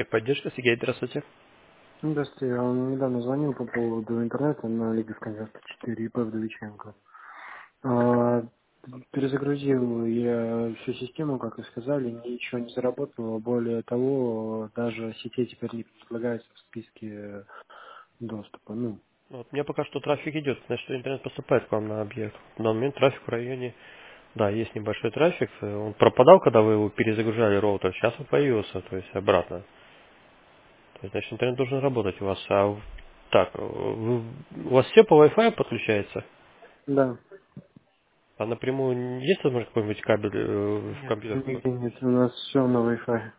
Техподдержка, Сергей, здравствуйте. Здравствуйте, я вам недавно звонил по поводу интернета на Лиговском 94 ИП Вдовиченко. А, Перезагрузил я всю систему, как и сказали, ничего не заработало. Более того, даже сетей теперь не предлагается в списке доступа. Ну, Вот, у меня пока что трафик идет, значит, интернет поступает к вам на объект. На данный момент трафик в районе, да, есть небольшой трафик. Он пропадал, когда вы его перезагружали роутер, сейчас он появился, то есть обратно. То есть, значит, интернет должен работать у вас. Так, у вас все по Wi-Fi подключается? да. А напрямую есть возможность какой-нибудь кабель в Нет, компьютер нигде подключить? нет, у нас все на Wi-Fi.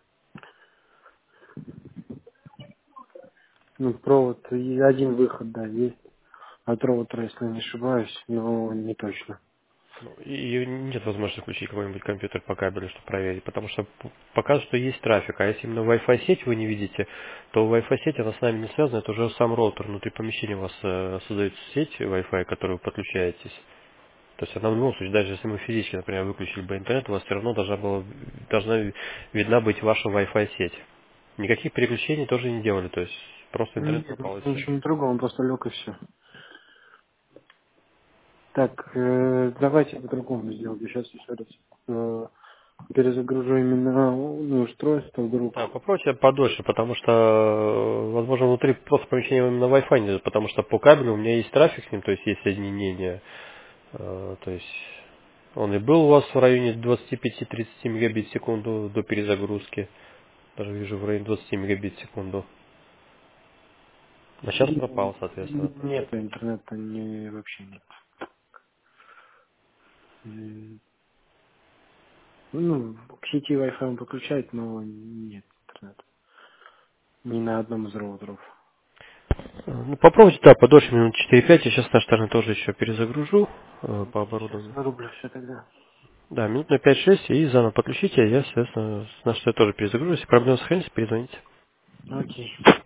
Ну, провод и один выход, да, есть. От роутера, если не ошибаюсь, но не точно. Ну, и нет возможности включить какой-нибудь компьютер по кабелю, чтобы проверить, потому что показывает, что есть трафик, а если именно Wi-Fi сеть вы не видите, то Wi-Fi сеть, она с нами не связана, это уже сам роутер внутри помещения у вас создается сеть Wi-Fi, к которой вы подключаетесь. То есть она в любом случае, даже если мы физически, например, выключили бы интернет, у вас все равно должна видна быть ваша Wi-Fi сеть. Никаких переключений тоже не делали, то есть просто интернет Нет, пропал и все. ничего не трогал, он просто лег и все. Так, давайте по-другому сделаем. Сейчас еще раз перезагружу именно устройство вдруг. Да, попробуйте подольше, потому что, возможно, внутри просто помещения именно Wi-Fi не идет, потому что по кабелю у меня есть трафик с ним, то есть есть соединение, то есть он и был у вас в районе 25-30 мегабит в секунду до перезагрузки, даже вижу в районе 20 мегабит в секунду, а сейчас пропал, соответственно. Нет, интернета не, вообще нет. М, Ну, к сети Wi-Fi он подключает, но нет интернета. Ни на одном из роутеров. Ну, попробуйте, да, подольше, минут 4-5, я сейчас с нашей стороны тоже еще перезагружу по Сейчас оборудованию. вырублю все тогда. Да, минут на 5-6 и заново подключите, а я, соответственно, с нашей стороны тоже перезагружу. Если проблемы сохранится, перезвоните. Окей.